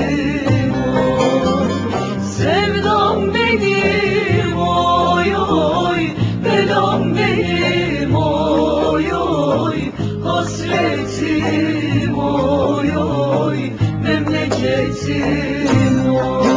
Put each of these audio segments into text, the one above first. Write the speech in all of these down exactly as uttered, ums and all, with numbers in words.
oy. Sevdam benim oy oy, belam benim oy oy, hasretim oy oy, memleketim oy.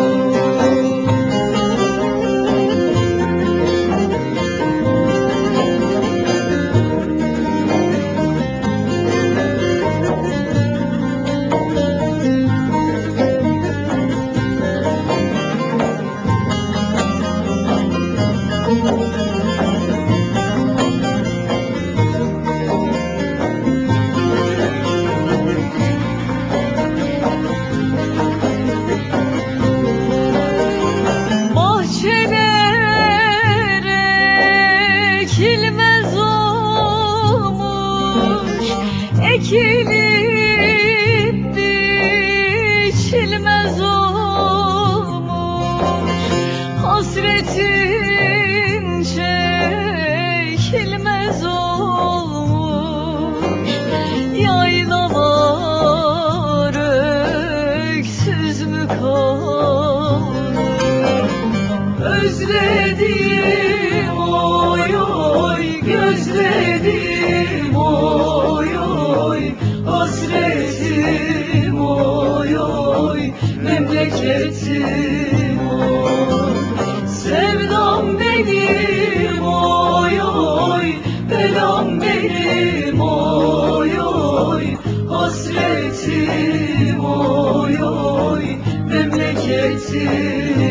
Ekilmez olmuş, ekilip biçilmez olmuş, hasretin çekilmez olmuş, yaylalar öksüz mü kalmış? Özledim oy oy, gözledim oy oy, hasretim oy oy, memleketim oy. Sevdam benim oy oy, belam benim oy oy, hasretim oy oy, memleketim